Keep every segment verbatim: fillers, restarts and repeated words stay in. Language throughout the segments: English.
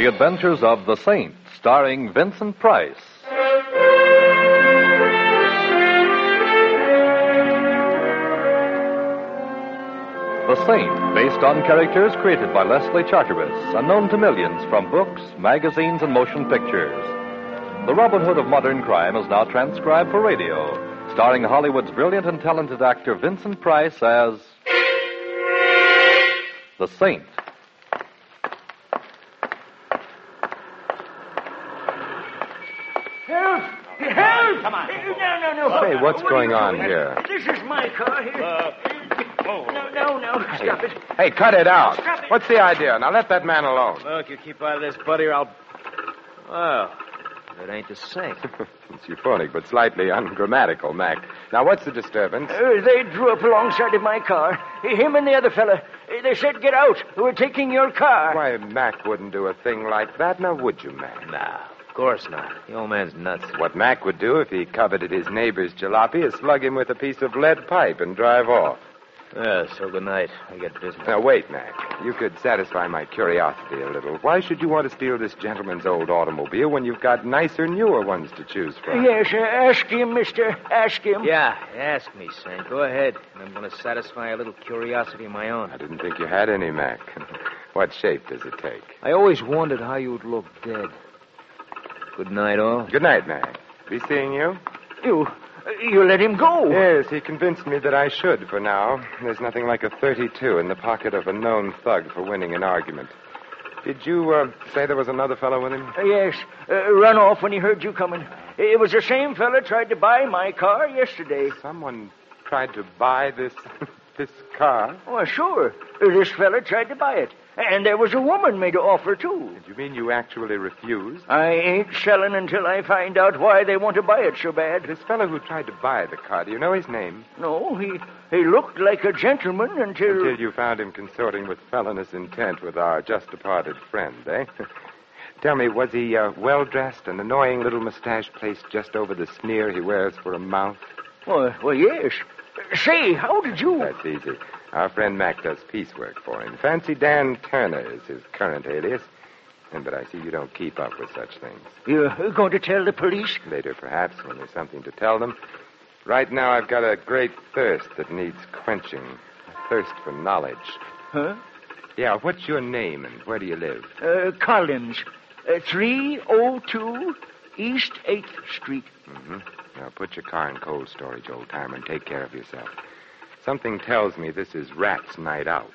The Adventures of the Saint, starring Vincent Price. The Saint, based on characters created by Leslie Charteris and known to millions from books, magazines, and motion pictures. The Robin Hood of modern crime is now transcribed for radio, starring Hollywood's brilliant and talented actor Vincent Price as the Saint. Help! Help! Come on. No, no, no. Hey, what's what going on doing? here? This is my car here. Uh, oh. No, no, no. Stop it. Hey, cut it out. Stop it. What's the idea? Now let that man alone. Look, you keep out of this, buddy, or I'll... Well, it ain't the Saint. It's euphonic, but slightly ungrammatical, Mac. Now, what's the disturbance? Uh, they drew up alongside of my car. Him and the other fella. Uh, They said, get out. We're taking your car. Why, Mac wouldn't do a thing like that, now would you, Mac? Nah, of course not. The old man's nuts. What Mac would do if he coveted his neighbor's jalopy is slug him with a piece of lead pipe and drive off. Yeah, so good night. I got business. Now, wait, Mac. You could satisfy my curiosity a little. Why should you want to steal this gentleman's old automobile when you've got nicer, newer ones to choose from? Yes, uh, ask him, mister. Ask him. Yeah, ask me, Saint. Go ahead. I'm going to satisfy a little curiosity of my own. I didn't think you had any, Mac. What shape does it take? I always wondered how you would look dead. Good night, all. Good night, Mac. Be seeing you? You, you let him go. Yes, he convinced me that I should for now. There's nothing like a thirty-two in the pocket of a known thug for winning an argument. Did you uh, say there was another fellow with him? Uh, yes, uh, run off when he heard you coming. It was the same fella tried to buy my car yesterday. Someone tried to buy this this car? Oh, sure. Uh, This fella tried to buy it. And there was a woman made an offer, too. Did you mean you actually refused? I ain't selling until I find out why they want to buy it so bad. This fellow who tried to buy the car, do you know his name? No, he he looked like a gentleman until... Until you found him consorting with felonious intent with our just-departed friend, eh? Tell me, was he uh, well-dressed, an annoying little mustache placed just over the sneer he wears for a mouth? Well, well, yes. Say, how did you... That's easy. Our friend Mac does piecework for him. Fancy Dan Turner is his current alias. And but I see you don't keep up with such things. You're going to tell the police? Later, perhaps, when there's something to tell them. Right now, I've got a great thirst that needs quenching. A thirst for knowledge. Huh? Yeah, what's your name and where do you live? Uh, Collins. Uh, three oh two East eighth Street. Mm-hmm. Now, put your car in cold storage, old-timer, and take care of yourself. Something tells me this is Rat's night out.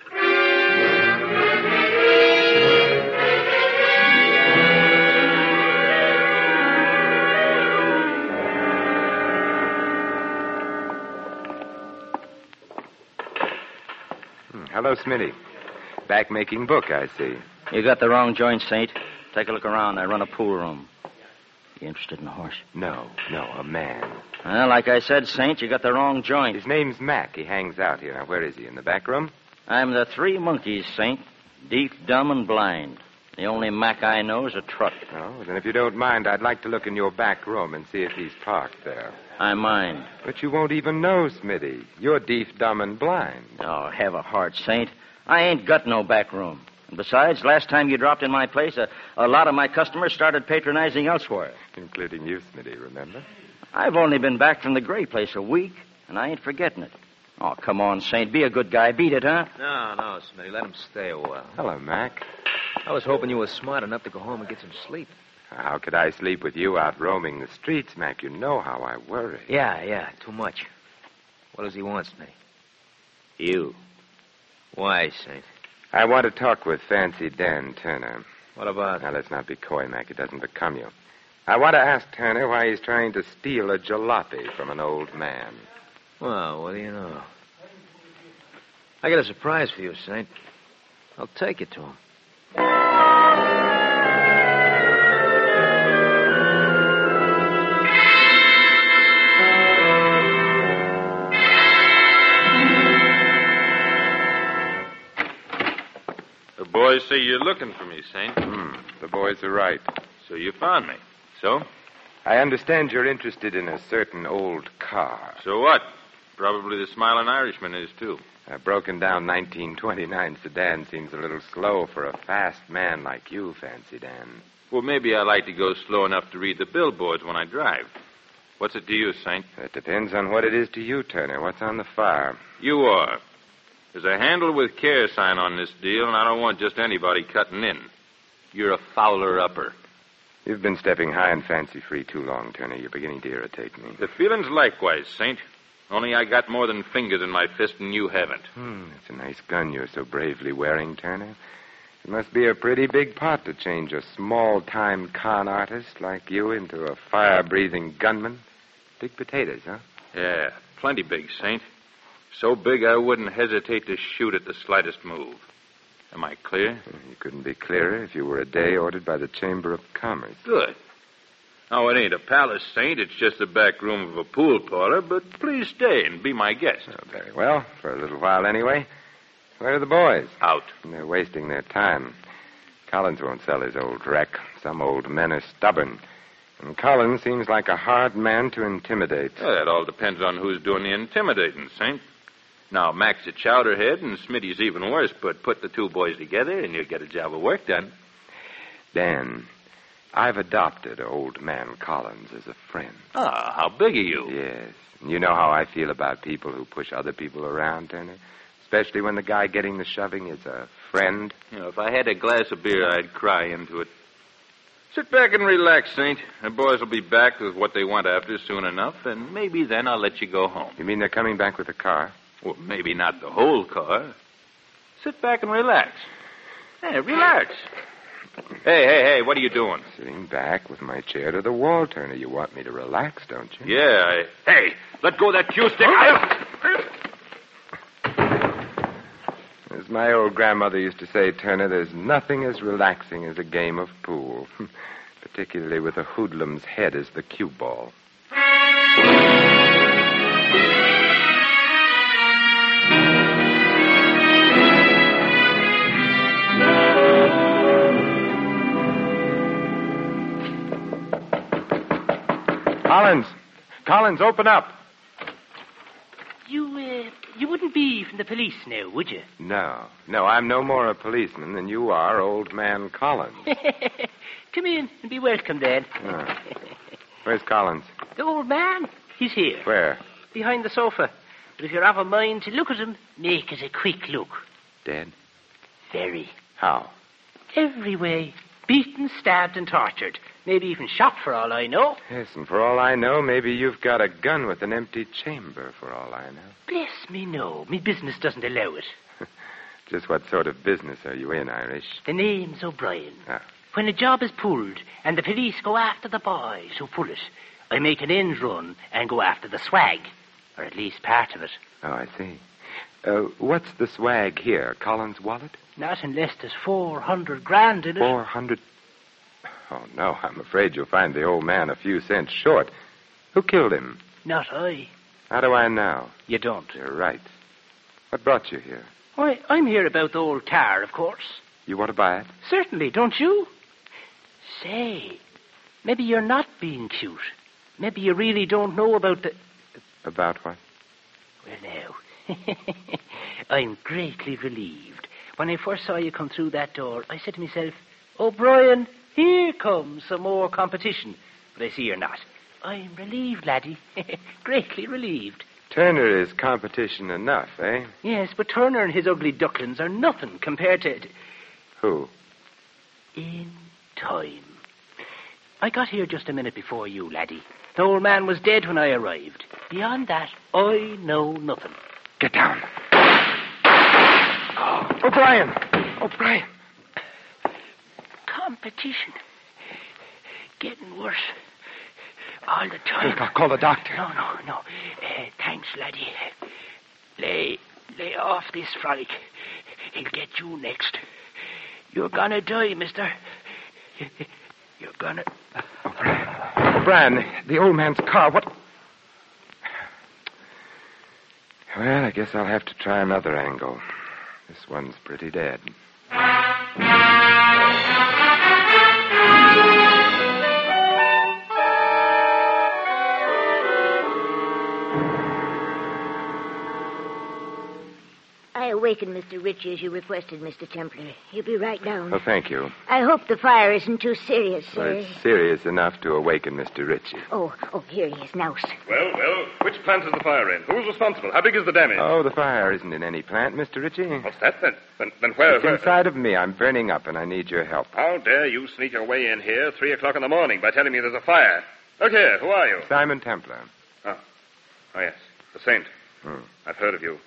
Hmm. Hello, Smitty. Back making book, I see. You got the wrong joint, Saint. Take a look around. I run a pool room. You interested in a horse? No, no, a man. Well, like I said, Saint, you got the wrong joint. His name's Mac. He hangs out here. Now, where is he? In the back room? I'm the three monkeys, Saint. Deaf, dumb, and blind. The only Mac I know is a truck. Oh, then if you don't mind, I'd like to look in your back room and see if he's parked there. I mind. But you won't even know, Smitty. You're deaf, dumb, and blind. Oh, have a heart, Saint. I ain't got no back room. And besides, last time you dropped in my place, a, a lot of my customers started patronizing elsewhere. Including you, Smitty, remember? I've only been back from the Gray place a week, and I ain't forgetting it. Oh, come on, Saint. Be a good guy. Beat it, huh? No, no, Smitty. Let him stay a while. Hello, Mac. I was hoping you were smart enough to go home and get some sleep. How could I sleep with you out roaming the streets, Mac? You know how I worry. Yeah, yeah, too much. What does he want, Smitty? You. Why, Saint? I want to talk with Fancy Dan Turner. What about... Now, let's not be coy, Mac. It doesn't become you. I want to ask Turner why he's trying to steal a jalopy from an old man. Well, what do you know? I got a surprise for you, Saint. I'll take it to him. The boys say you're looking for me, Saint. Hmm. The boys are right. So you found me. So? I understand you're interested in a certain old car. So what? Probably the Smiling Irishman is, too. A broken down nineteen twenty-nine sedan seems a little slow for a fast man like you, Fancy Dan. Well, maybe I like to go slow enough to read the billboards when I drive. What's it to you, Saint? It depends on what it is to you, Turner. What's on the fire? You are. There's a handle with care sign on this deal, and I don't want just anybody cutting in. You're a fowler-upper. You've been stepping high and fancy-free too long, Turner. You're beginning to irritate me. The feeling's likewise, Saint. Only I got more than fingers in my fist, and you haven't. Hmm, that's a nice gun you're so bravely wearing, Turner. It must be a pretty big pot to change a small-time con artist like you into a fire-breathing gunman. Big potatoes, huh? Yeah, plenty big, Saint. So big I wouldn't hesitate to shoot at the slightest move. Am I clear? You couldn't be clearer if you were a day ordered by the Chamber of Commerce. Good. Now, it ain't a palace, Saint. It's just the back room of a pool parlor, but please stay and be my guest. Oh, very well, for a little while anyway. Where are the boys? Out. They're wasting their time. Collins won't sell his old wreck. Some old men are stubborn. And Collins seems like a hard man to intimidate. Well, that all depends on who's doing the intimidating, Saint. Now, Mac's a chowderhead, and Smitty's even worse, but put the two boys together, and you'll get a job of work done. Dan, I've adopted old man Collins as a friend. Ah, how big are you? Yes. And you know how I feel about people who push other people around, Turner? Especially when the guy getting the shoving is a friend. You know, if I had a glass of beer, I'd cry into it. Sit back and relax, Saint. The boys will be back with what they want after soon enough, and maybe then I'll let you go home. You mean they're coming back with a car? Well, maybe not the whole car. Sit back and relax. Hey, relax. Hey, hey, hey, what are you doing? Sitting back with my chair to the wall, Turner. You want me to relax, don't you? Yeah, I... Hey, let go of that cue stick. As my old grandmother used to say, Turner, there's nothing as relaxing as a game of pool. Particularly with a hoodlum's head as the cue ball. Collins! Collins, open up! You, uh, you wouldn't be from the police now, would you? No. No, I'm no more a policeman than you are, old man Collins. Come in and be welcome, then. Ah. Where's Collins? The old man? He's here. Where? Behind the sofa. But if you're of a mind to look at him, make it a quick look. Dead? Very. How? Every way. Beaten, stabbed, and tortured. Maybe even shot, for all I know. Yes, and for all I know, maybe you've got a gun with an empty chamber, for all I know. Bless me, no. Me business doesn't allow it. Just what sort of business are you in, Irish? The name's O'Brien. Ah. When a job is pulled and the police go after the boys who pull it, I make an end run and go after the swag. Or at least part of it. Oh, I see. Uh, what's the swag here? Collins' wallet? Not unless there's four hundred grand in it. Four hundred... Oh, no, I'm afraid you'll find the old man a few cents short. Who killed him? Not I. How do I know? You don't. You're right. What brought you here? Why, I'm here about the old car, of course. You want to buy it? Certainly, don't you? Say, maybe you're not being cute. Maybe you really don't know about the... About what? Well, now, I'm greatly relieved. When I first saw you come through that door, I said to myself, O'Brien, here comes some more competition. But I see you're not. I'm relieved, laddie. Greatly relieved. Turner is competition enough, eh? Yes, but Turner and his ugly ducklings are nothing compared to... Who? In time. I got here just a minute before you, laddie. The old man was dead when I arrived. Beyond that, I know nothing. Get down. Oh, O'Brien! O'Brien! Competition. Getting worse. All the time. I'll call the doctor. No, no, no. Uh, thanks, laddie. Lay, lay off this frolic. He'll get you next. You're gonna die, mister. You're gonna... O'Brien. O'Brien, the old man's car, what... Well, I guess I'll have to try another angle. This one's pretty dead. awakened Mister Ritchie as you requested, Mister Templar. He'll be right down. Oh, thank you. I hope the fire isn't too serious, Well, sir. it's serious enough to awaken Mister Ritchie. Oh, oh, here he is now, sir. Well, well, which plant is the fire in? Who's responsible? How big is the damage? Oh, the fire isn't in any plant, Mister Ritchie. What's that, then? Then, then where... It's where... inside of me. I'm burning up, and I need your help. How dare you sneak your way in here three o'clock in the morning by telling me there's a fire? Look here, who are you? Simon Templar. Oh, oh yes, the Saint. Hmm. I've heard of you.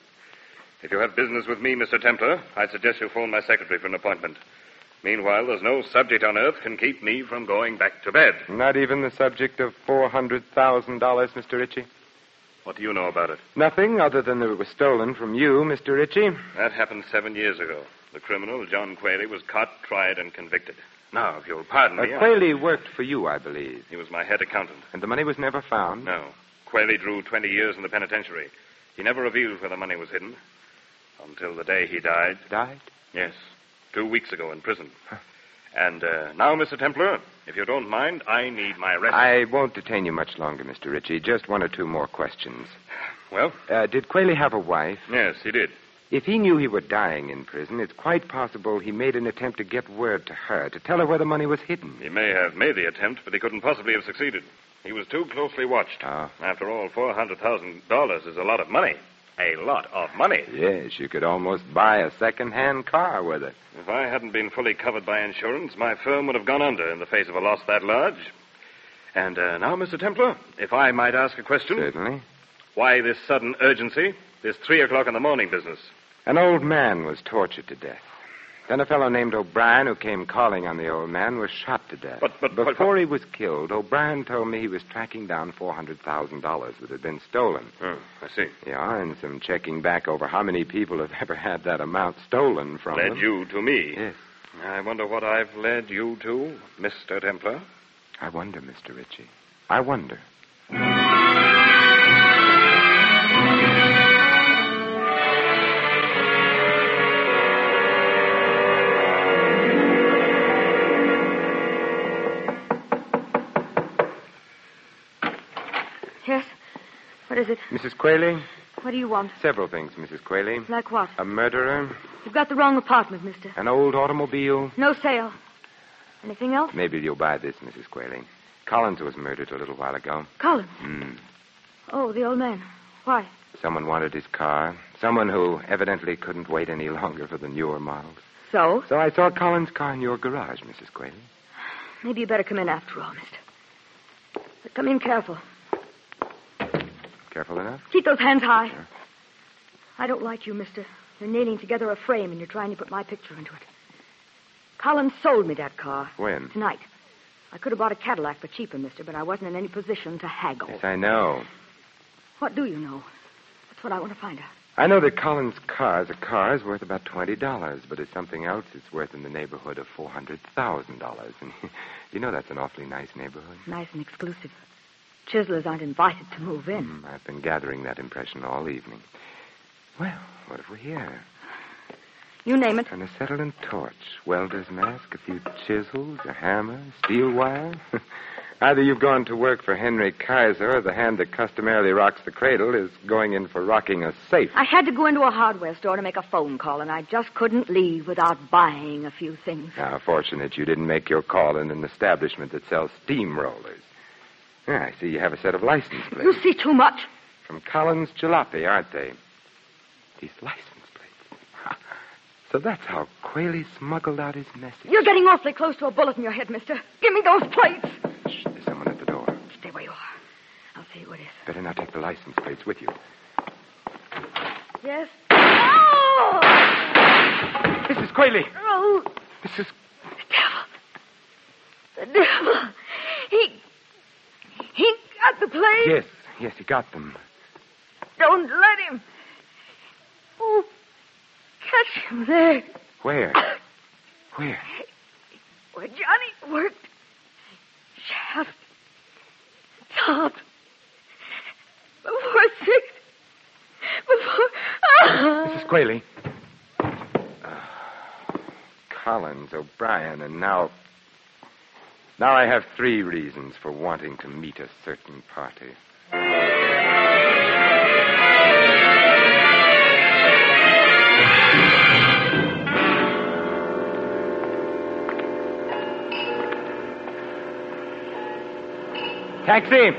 If you have business with me, Mister Templar, I'd suggest you phone my secretary for an appointment. Meanwhile, there's no subject on earth can keep me from going back to bed. Not even the subject of four hundred thousand dollars, Mister Ritchie? What do you know about it? Nothing other than that it was stolen from you, Mister Ritchie. That happened seven years ago. The criminal, John Quayle, was caught, tried, and convicted. Now, if you'll pardon Uh, me... I- Quayle worked for you, I believe. He was my head accountant. And the money was never found? No. Quayle drew twenty years in the penitentiary. He never revealed where the money was hidden. Until the day he died. Died? Yes. Two weeks ago in prison. And uh, now, Mister Templar, if you don't mind, I need my rest. I won't detain you much longer, Mister Ritchie. Just one or two more questions. Well? Uh, did Quayle have a wife? Yes, he did. If he knew he were dying in prison, it's quite possible he made an attempt to get word to her, to tell her where the money was hidden. He may have made the attempt, but he couldn't possibly have succeeded. He was too closely watched. Oh. After all, four hundred thousand dollars is a lot of money. A lot of money. Yes, you could almost buy a second-hand car with it. If I hadn't been fully covered by insurance, my firm would have gone under in the face of a loss that large. And uh, now, Mister Templar, if I might ask a question. Certainly. Why this sudden urgency, this three o'clock in the morning business? An old man was tortured to death. Then a fellow named O'Brien, who came calling on the old man, was shot to death. But, but, but Before he was killed, O'Brien told me he was tracking down four hundred thousand dollars that had been stolen. Oh, I see. Yeah, and some checking back over how many people have ever had that amount stolen from Led them. you to me. Yes. I wonder what I've led you to, Mister Templar. I wonder, Mister Ritchie. I wonder. Yes? What is it? Missus Quayle? What do you want? Several things, Missus Quayle. Like what? A murderer, You've got the wrong apartment, mister. an old automobile. No sale. Anything else? Maybe you'll buy this, Missus Quayle. Collins was murdered a little while ago. Collins. Hmm. Oh, the old man. Why? Someone wanted his car. Someone who evidently couldn't wait any longer for the newer models. So? So I saw Collins' car in your garage, Missus Quayle. Maybe you better come in after all, mister. But come in careful. Careful enough? Keep those hands high. Sure. I don't like you, mister. You're nailing together a frame and you're trying to put my picture into it. Collins sold me that car. When? Tonight. I could have bought a Cadillac for cheaper, mister, but I wasn't in any position to haggle. Yes, I know. What do you know? That's what I want to find out. I know that Collins' car as a car is worth about twenty dollars, but as something else, it's worth in the neighborhood of four hundred thousand dollars. And you know that's an awfully nice neighborhood. Nice and exclusive. Chiselers aren't invited to move in. Mm, I've been gathering that impression all evening. Well, what have we here? You name it. An acetylene torch, welder's mask, a few chisels, a hammer, steel wire. Either you've gone to work for Henry Kaiser, or the hand that customarily rocks the cradle is going in for rocking a safe. I had to go into a hardware store to make a phone call, and I just couldn't leave without buying a few things. Now, fortunate you didn't make your call in an establishment that sells steamrollers. Yeah, I see you have a set of license plates. You see too much. From Collins Jalopy, aren't they? These license plates. Ha. So that's how Quayle smuggled out his message. You're getting awfully close to a bullet in your head, mister. Give me those plates. Shh, there's someone at the door. Stay where you are. I'll see who it is. Better not take the license plates with you. Yes? Oh! Missus Quayle! Oh! Missus The devil. The devil. He... He got the plates. Yes, yes, he got them. Don't let him. Oh, catch him there. Where? Where? Where Johnny worked. Shaft. Top. Before six. Before... Missus Quayle. Uh, Collins, O'Brien, and now... Now I have three reasons for wanting to meet a certain party. Taxi!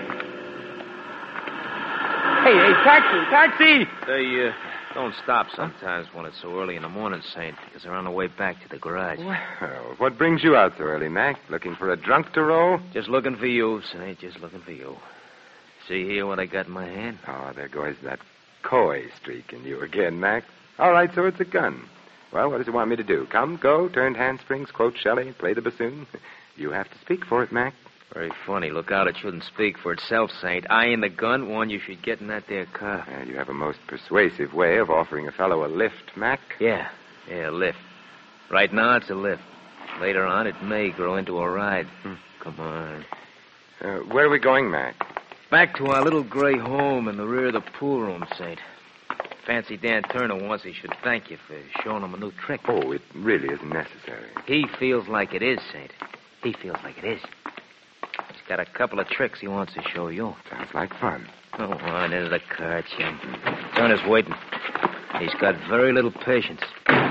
Hey, hey, taxi, taxi! They, uh, don't stop sometimes when it's so early in the morning, Saint, because they're on the way back to the garage. Well, what brings you out so early, Mac? Looking for a drunk to roll? Just looking for you, Saint, just looking for you. See here what I got in my hand? Oh, there goes that coy streak in you again, Mac. All right, so it's a gun. Well, what does it want me to do? Come, go, turned handsprings, quote Shelley, play the bassoon? You have to speak for it, Mac. Very funny. Look out, it shouldn't speak for itself, Saint. I and the gun warn you should get in that there car. Uh, you have a most persuasive way of offering a fellow a lift, Mac. Yeah, yeah, a lift. Right now, it's a lift. Later on, it may grow into a ride. Hmm. Come on. Uh, where are we going, Mac? Back to our little gray home in the rear of the pool room, Saint. Fancy Dan Turner wants he should thank you for showing him a new trick. Oh, it really isn't necessary. He feels like it is, Saint. He feels like it is. He's got a couple of tricks he wants to show you. Sounds like fun. Oh, on into the car, Chum. Turner's waiting. He's got very little patience.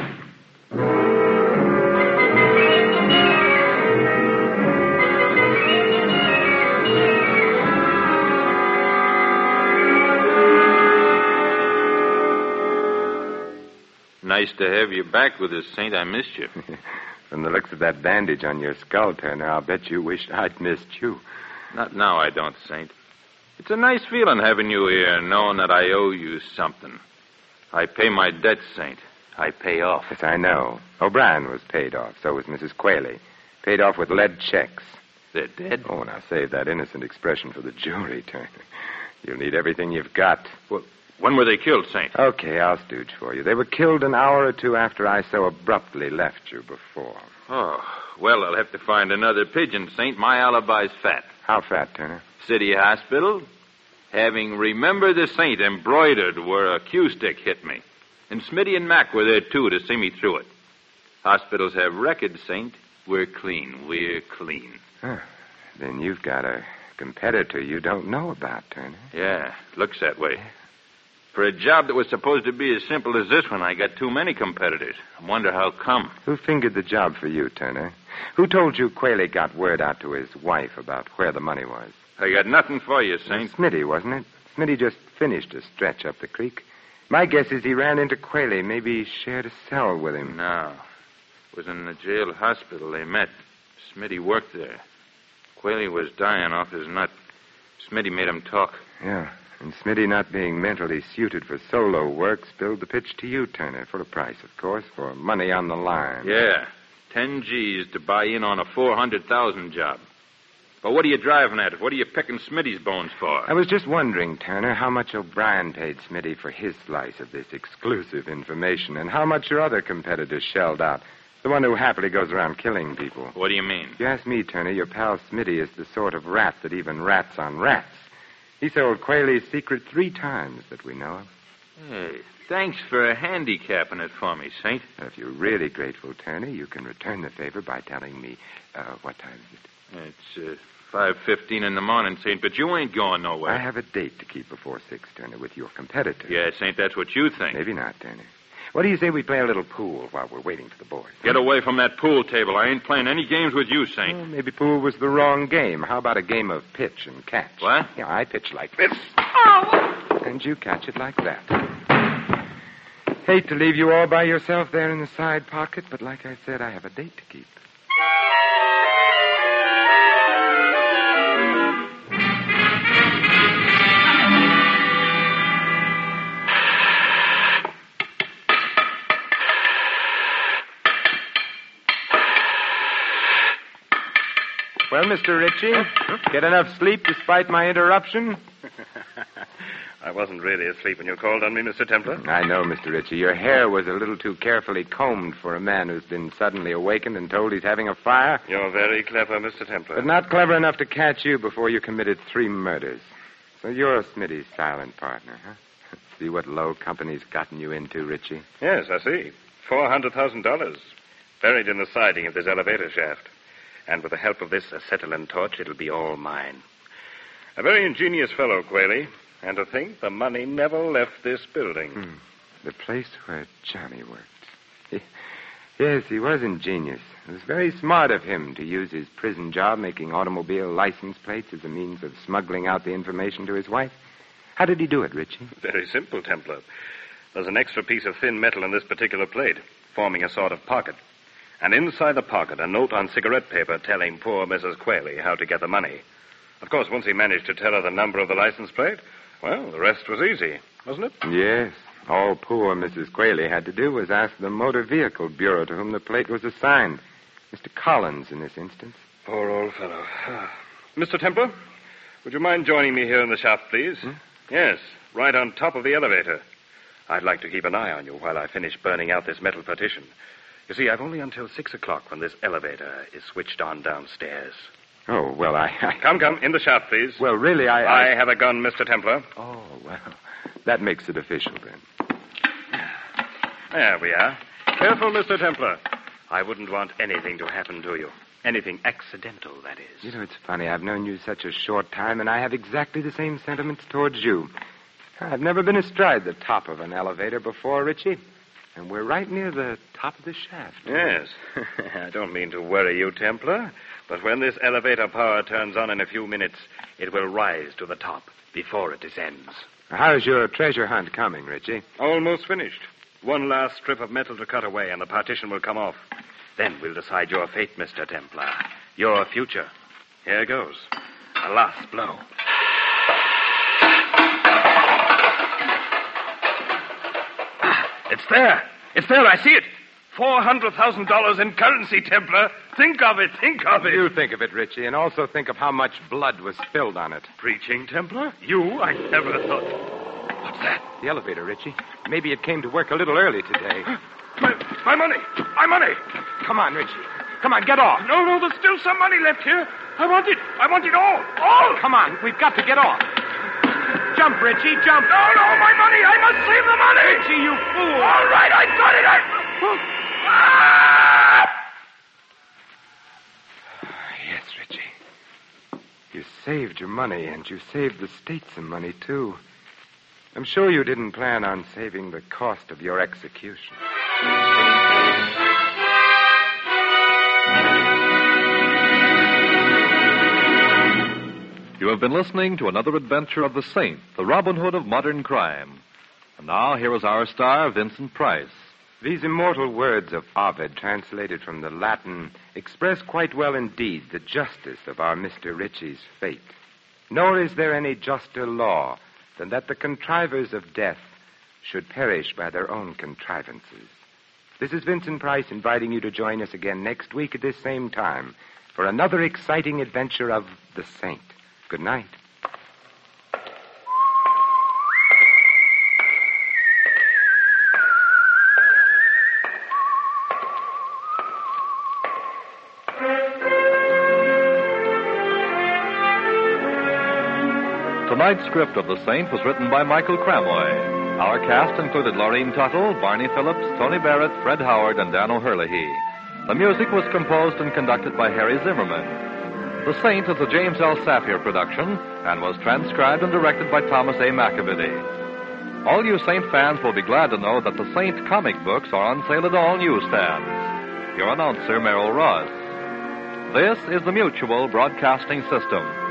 Nice to have you back with us, Saint. I missed you. From the looks of that bandage on your skull, Turner, I'll bet you wished I'd missed you. Not now, I don't, Saint. It's a nice feeling having you here, knowing that I owe you something. I pay my debts, Saint. I pay off. Yes, I know. O'Brien was paid off. So was Missus Qualey. Paid off with lead checks. They're dead? Oh, now save that innocent expression for the jury, Turner. You'll need everything you've got. Well, when were they killed, Saint? Okay, I'll stooge for you. They were killed an hour or two after I so abruptly left you before. Oh, well, I'll have to find another pigeon, Saint. My alibi's fat. How fat, Turner? City Hospital. Having Remember the Saint embroidered where a cue-stick hit me. And Smitty and Mac were there, too, to see me through it. Hospitals have records, Saint. We're clean. We're clean. Huh. Then you've got a competitor you don't know about, Turner. Yeah, looks that way. For a job that was supposed to be as simple as this one, I got too many competitors. I wonder how come. Who fingered the job for you, Turner? Who told you Qualey got word out to his wife about where the money was? I got nothing for you, Saint. Smitty, wasn't it? Smitty just finished a stretch up the creek. My guess is he ran into Qualey, maybe shared a cell with him. No. It was in the jail hospital they met. Smitty worked there. Qualey was dying off his nut. Smitty made him talk. Yeah. And Smitty, not being mentally suited for solo work, spilled the pitch to you, Turner, for a price, of course, for money on the line. Yeah, ten G's to buy in on a four hundred thousand job. But what are you driving at? What are you picking Smitty's bones for? I was just wondering, Turner, how much O'Brien paid Smitty for his slice of this exclusive information, and how much your other competitors shelled out. The one who happily goes around killing people. What do you mean? If you ask me, Turner, your pal Smitty is the sort of rat that even rats on rats. He sold Qualey's secret three times that we know of. Hey, thanks for handicapping it for me, Saint. If you're really grateful, Turner, you can return the favor by telling me uh, what time is it. It's uh, five fifteen in the morning, Saint, but you ain't going nowhere. I have a date to keep before six, Turner, with your competitor. Yeah, Saint, that's what you think. Maybe not, Turner. What do you say we play a little pool while we're waiting for the boys? Get away from that pool table. I ain't playing any games with you, Saint. Well, maybe pool was the wrong game. How about a game of pitch and catch? What? Yeah, I pitch like this. Oh! And you catch it like that. Hate to leave you all by yourself there in the side pocket, but like I said, I have a date to keep. Well, Mister Ritchie, get enough sleep despite my interruption? I wasn't really asleep when you called on me, Mister Templar. I know, Mister Ritchie. Your hair was a little too carefully combed for a man who's been suddenly awakened and told he's having a fire. You're very clever, Mister Templar. But not clever enough to catch you before you committed three murders. So you're Smitty's silent partner, huh? See what low company's gotten you into, Ritchie? Yes, I see. Four hundred thousand dollars. Buried in the siding of this elevator shaft. And with the help of this acetylene torch, it'll be all mine. A very ingenious fellow, Qualey. And to think the money never left this building. Hmm. The place where Johnny worked. He, Yes, he was ingenious. It was very smart of him to use his prison job making automobile license plates as a means of smuggling out the information to his wife. How did he do it, Richie? Very simple, Templar. There's an extra piece of thin metal in this particular plate, forming a sort of pocket. And inside the pocket, a note on cigarette paper telling poor Missus Quayle how to get the money. Of course, once he managed to tell her the number of the license plate, well, the rest was easy, wasn't it? Yes. All poor Missus Quayle had to do was ask the Motor Vehicle Bureau to whom the plate was assigned. Mister Collins, in this instance. Poor old fellow. Mister Templar, would you mind joining me here in the shaft, please? Hmm? Yes, right on top of the elevator. I'd like to keep an eye on you while I finish burning out this metal partition. You see, I've only until six o'clock when this elevator is switched on downstairs. Oh, well, I... I... Come, come, in the shaft, please. Well, really, I... I... I have a gun, Mister Templar. Oh, well, that makes it official, then. There we are. Careful, Mister Templar. I wouldn't want anything to happen to you. Anything accidental, that is. You know, it's funny. I've known you such a short time, and I have exactly the same sentiments towards you. I've never been astride the top of an elevator before, Richie. And we're right near the top of the shaft. Yes. I don't mean to worry you, Templar, but when this elevator power turns on in a few minutes, it will rise to the top before it descends. How's your treasure hunt coming, Richie? Almost finished. One last strip of metal to cut away, and the partition will come off. Then we'll decide your fate, Mister Templar. Your future. Here goes. A last blow. It's there. It's there. I see it. Four hundred thousand dollars in currency, Templar. Think of it. Think of it. You think of it, Richie, and also think of how much blood was spilled on it. Preaching, Templar? You? I never thought. What's that? The elevator, Richie. Maybe it came to work a little early today. My, my money. My money. Come on, Richie. Come on, get off. No, no, there's still some money left here. I want it. I want it all. All. Come on. We've got to get off. Jump, Richie, jump. No, no, my money. I must save the money. Richie, you fool. All right, I got it. I... Ah! Yes, Richie. You saved your money, and you saved the state some money, too. I'm sure you didn't plan on saving the cost of your execution. You have been listening to another adventure of the Saint, the Robin Hood of modern crime. And now, here is our star, Vincent Price. These immortal words of Ovid, translated from the Latin, express quite well indeed the justice of our Mister Ritchie's fate. Nor is there any juster law than that the contrivers of death should perish by their own contrivances. This is Vincent Price inviting you to join us again next week at this same time for another exciting adventure of the Saint. Good night. Tonight's script of The Saint was written by Michael Cramoy. Our cast included Laureen Tuttle, Barney Phillips, Tony Barrett, Fred Howard, and Dan O'Herlihy. The music was composed and conducted by Harry Zimmerman. The Saint is a James L. Safier production and was transcribed and directed by Thomas A. McAvity. All you Saint fans will be glad to know that the Saint comic books are on sale at all newsstands. Your announcer, Merrill Ross. This is the Mutual Broadcasting System.